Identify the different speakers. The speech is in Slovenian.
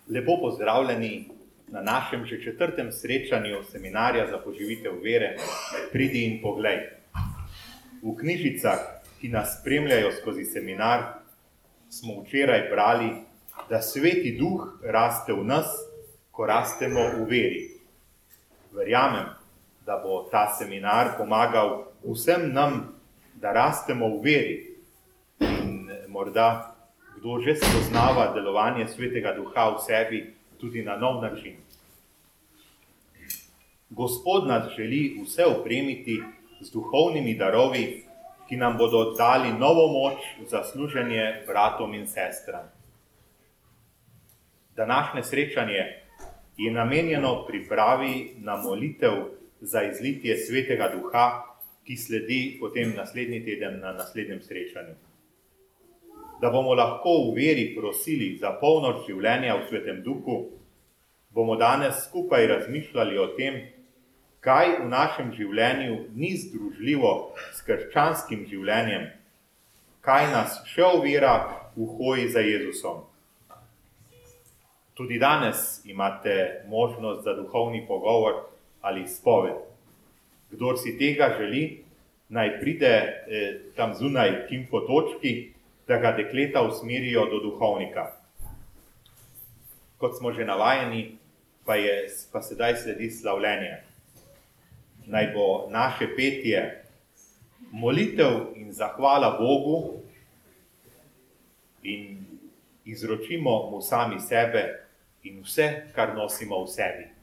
Speaker 1: Lepo pozdravljeni na našem že 4. srečanju seminarja za poživitev vere Pridi in poglej. V knjižicah, ki nas spremljajo skozi seminar, smo včeraj brali, da Sveti Duh raste v nas, ko rastemo v veri. Verjamem, da bo ta seminar pomagal vsem nam, da rastemo v veri. In morda kdo že spoznava delovanje Svetega Duha v sebi tudi na nov način. Gospod nas želi vse opremiti z duhovnimi darovi, ki nam bodo dali novo moč za služenje bratom in sestram. Današnje srečanje je namenjeno pripravi na molitev za izlitje Svetega Duha, ki sledi potem naslednji teden na naslednjem srečanju. Da bomo lahko v veri prosili za polnoč življenja v Svetem Duhu, bomo danes skupaj razmišljali o tem, kaj v našem življenju ni združljivo s krščanskim življenjem, kaj nas še ovira v hoji za Jezusom. Tudi danes imate možnost za duhovni pogovor ali spoved. Kdor si tega želi, naj pride tam zunaj k infotočki, da ga dekleta usmerijo do duhovnika. Kot smo že navajeni, pa sedaj sledi slavljenje. Naj bo naše petje molitev in zahvala Bogu in izročimo mu sami sebe in vse, kar nosimo v sebi.